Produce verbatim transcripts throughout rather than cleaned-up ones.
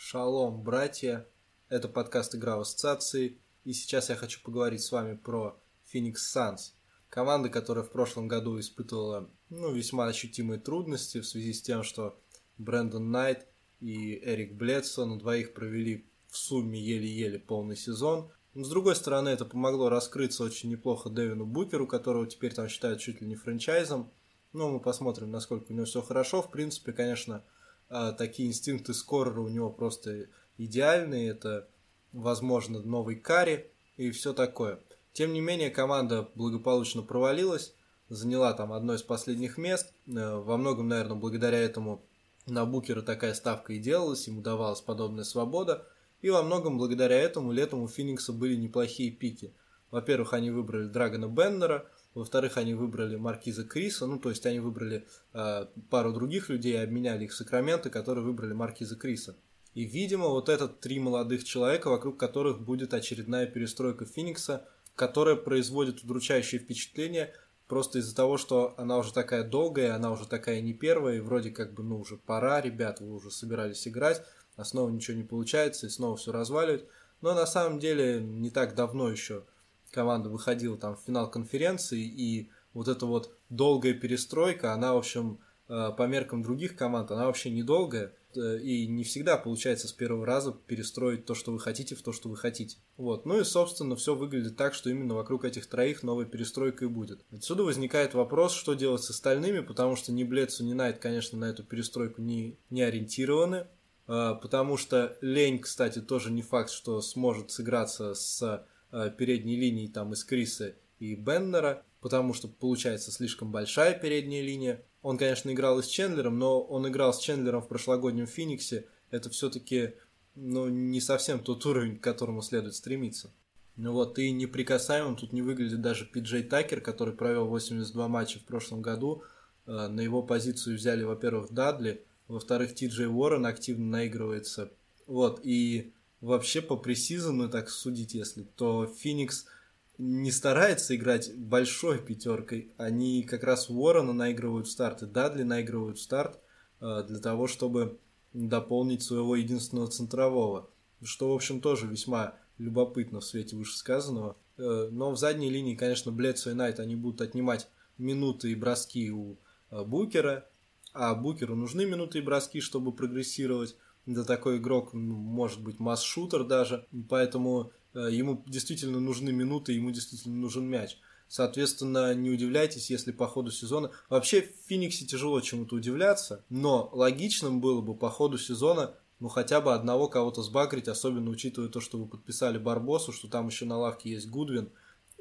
Шалом, братья! Это подкаст «Игра в ассоциации», и сейчас я хочу поговорить с вами про Phoenix Suns. Команда, которая в прошлом году испытывала ну, весьма ощутимые трудности в связи с тем, что Брэндон Найт и Эрик Бледсо на двоих провели в сумме еле-еле полный сезон. Но, с другой стороны, это помогло раскрыться очень неплохо Дэвину Букеру, которого теперь там считают чуть ли не франчайзом. Но мы посмотрим, насколько у него все хорошо. В принципе, конечно, такие инстинкты скорера у него просто идеальные. Это, возможно, новый Карри и все такое. Тем не менее, команда благополучно провалилась, заняла там одно из последних мест. Во многом, наверное, благодаря этому на Букера такая ставка и делалась, ему давалась подобная свобода. И во многом благодаря этому летом у Феникса были неплохие пики. Во-первых, они выбрали Драгона Беннера, во-вторых, они выбрали Маркиза Криса, ну, то есть они выбрали э, пару других людей и обменяли их в Сакраменто, которые выбрали Маркиза Криса. И, видимо, вот это три молодых человека, вокруг которых будет очередная перестройка Феникса, которая производит удручающее впечатление просто из-за того, что она уже такая долгая, она уже такая не первая, и вроде как бы, ну, уже пора, ребят, вы уже собирались играть, а снова ничего не получается, и снова все разваливать. Но на самом деле не так давно еще команда выходила там в финал конференции, и вот эта вот долгая перестройка, она, в общем, по меркам других команд, она вообще недолгая, и не всегда получается с первого раза перестроить то, что вы хотите, в то, что вы хотите. Вот. Ну и, собственно, все выглядит так, что именно вокруг этих троих новая перестройка и будет. Отсюда возникает вопрос, что делать с остальными, потому что ни Бледсо, ни Найт, конечно, на эту перестройку не, не ориентированы, потому что Лень, кстати, тоже не факт, что сможет сыграться с передней линии там из Криса и Беннера, потому что получается слишком большая передняя линия. Он, конечно, играл и с Чендлером, но он играл с Чендлером в прошлогоднем Фениксе. Это все-таки ну, не совсем тот уровень, к которому следует стремиться. Ну вот, и неприкасаемым тут не выглядит даже Пи Джей Такер, который провел восемьдесят два матча в прошлом году. На его позицию взяли, во-первых, Дадли, во-вторых, Ти Джей Уоррен активно наигрывается. Вот, и вообще по пресизону, так судить, если, то Феникс не старается играть большой пятеркой. Они как раз Уоррена наигрывают в старт, и Дадли наигрывают в старт э, для того, чтобы дополнить своего единственного центрового. Что, в общем, тоже весьма любопытно в свете вышесказанного. Э, но в задней линии, конечно, Бледсо и Найт, они будут отнимать минуты и броски у э, Букера. А Букеру нужны минуты и броски, чтобы прогрессировать. Да такой игрок, может быть, масс-шутер даже, поэтому э, ему действительно нужны минуты, ему действительно нужен мяч. Соответственно, не удивляйтесь, если по ходу сезона... Вообще в Фениксе тяжело чему-то удивляться, но логичным было бы по ходу сезона ну хотя бы одного кого-то сбагрить, особенно учитывая то, что вы подписали Барбосу, что там еще на лавке есть Гудвин,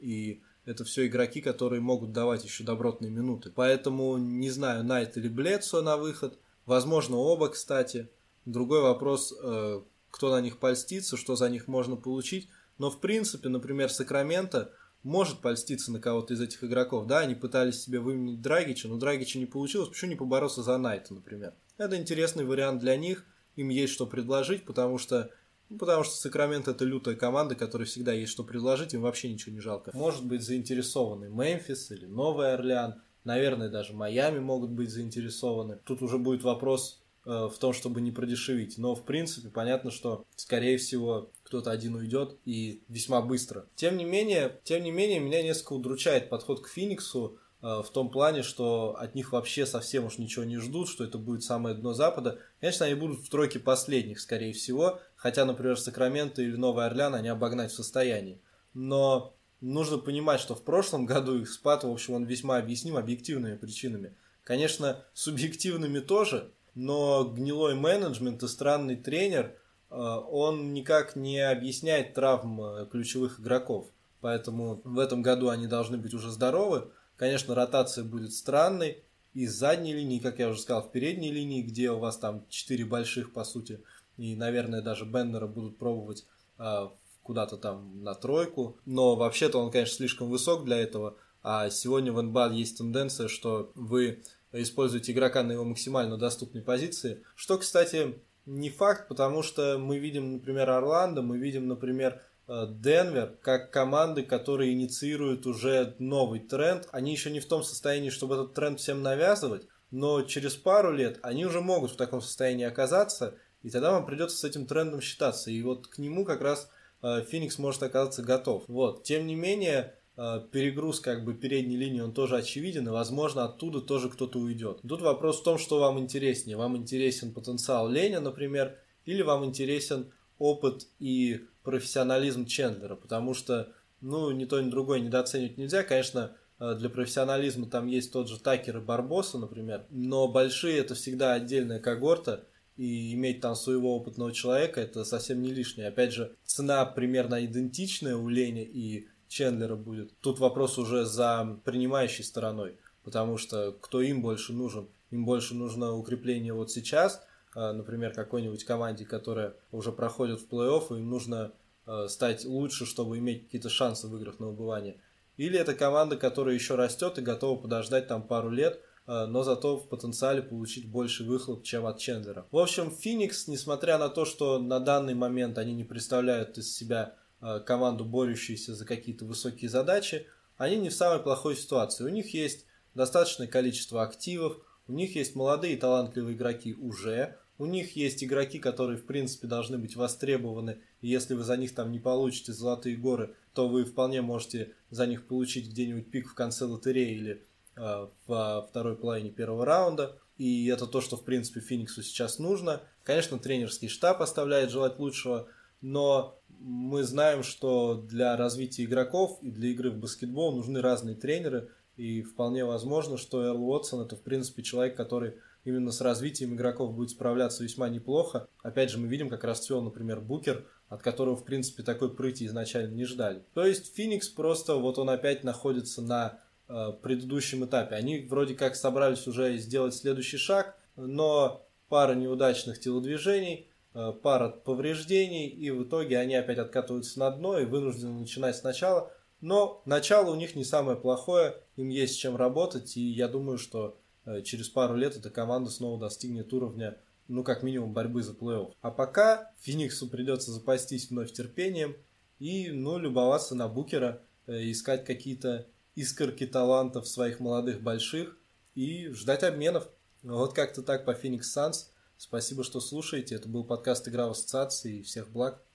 и это все игроки, которые могут давать еще добротные минуты. Поэтому не знаю, Найт или Бледсо на выход, возможно оба, кстати. Другой вопрос, кто на них польстится, что за них можно получить. Но в принципе, например, Сакраменто может польститься на кого-то из этих игроков. Да, они пытались себе выменить Драгича, но Драгича не получилось. Почему не побороться за Найта, например? Это интересный вариант для них. Им есть что предложить, потому что, ну, потому что Сакраменто это лютая команда, которой всегда есть что предложить, им вообще ничего не жалко. Может быть заинтересованы Мемфис или Новый Орлеан. Наверное, даже Майами могут быть заинтересованы. Тут уже будет вопрос в том, чтобы не продешевить. Но, в принципе, понятно, что, скорее всего, кто-то один уйдет и весьма быстро. Тем не менее, тем не менее, меня несколько удручает подход к Фениксу э, в том плане, что от них вообще совсем уж ничего не ждут, что это будет самое дно Запада. Конечно, они будут в тройке последних, скорее всего, хотя, например, Сакраменто или Новый Орлеан они обогнать в состоянии. Но нужно понимать, что в прошлом году их спад, в общем, он весьма объясним объективными причинами. Конечно, субъективными тоже, но гнилой менеджмент и странный тренер, он никак не объясняет травм ключевых игроков. Поэтому в этом году они должны быть уже здоровы. Конечно, ротация будет странной. И с задней линии, как я уже сказал, в передней линии, где у вас там четыре больших, по сути, и, наверное, даже Беннера будут пробовать куда-то там на тройку. Но вообще-то он, конечно, слишком высок для этого. А сегодня в эн би эй есть тенденция, что вы используете игрока на его максимально доступной позиции. Что, кстати, не факт, потому что мы видим, например, Орландо, мы видим, например, Денвер, как команды, которые инициируют уже новый тренд. Они еще не в том состоянии, чтобы этот тренд всем навязывать, но через пару лет они уже могут в таком состоянии оказаться, И тогда вам придется с этим трендом считаться. И вот к нему как раз Феникс может оказаться готов. Вот. Тем не менее, перегруз как бы передней линии, он тоже очевиден, и, возможно, оттуда тоже кто-то уйдет. Тут вопрос в том, что вам интереснее. Вам интересен потенциал Леня, например, или вам интересен опыт и профессионализм Чендлера, потому что, ну, ни то, ни другое недооценивать нельзя. Конечно, для профессионализма там есть тот же Такер и Барбоса, например, но большие — это всегда отдельная когорта, и иметь там своего опытного человека — это совсем не лишнее. Опять же, цена примерно идентичная у Леня и Чендлера будет. Тут вопрос уже за принимающей стороной, потому что кто им больше нужен? Им больше нужно укрепление вот сейчас, например, какой-нибудь команде, которая уже проходит в плей-офф, и им нужно стать лучше, чтобы иметь какие-то шансы в играх на выбывание. Или это команда, которая еще растет и готова подождать там пару лет, но зато в потенциале получить больше выхлоп, чем от Чендлера. В общем, Феникс, несмотря на то, что на данный момент они не представляют из себя команду, борющуюся за какие-то высокие задачи, они не в самой плохой ситуации. У них есть достаточное количество активов, у них есть молодые и талантливые игроки уже, у них есть игроки, которые в принципе должны быть востребованы, и если вы за них там не получите золотые горы, то вы вполне можете за них получить где-нибудь пик в конце лотереи или во второй половине первого раунда, и это то, что в принципе Фениксу сейчас нужно. Конечно, тренерский штаб оставляет желать лучшего, но мы знаем, что для развития игроков и для игры в баскетбол нужны разные тренеры, и вполне возможно, что Эрл Уотсон — это в принципе человек, который именно с развитием игроков будет справляться весьма неплохо. Опять же, мы видим, как расцвел, например, Букер, от которого в принципе такой прыти изначально не ждали. То есть Феникс просто, вот он опять находится на предыдущем этапе. Они вроде как собрались уже сделать следующий шаг, но пара неудачных телодвижений, пара повреждений, и в итоге они опять откатываются на дно и вынуждены начинать сначала. Но начало у них не самое плохое, им есть с чем работать, и я думаю, что через пару лет эта команда снова достигнет уровня, ну, как минимум, борьбы за плей-офф. А пока Фениксу придется запастись вновь терпением и, ну, любоваться на Букера, искать какие-то искорки талантов своих молодых больших и ждать обменов. Вот как-то так по Phoenix Suns. Спасибо, что слушаете. Это был подкаст «Игра в ассоциации». Всех благ.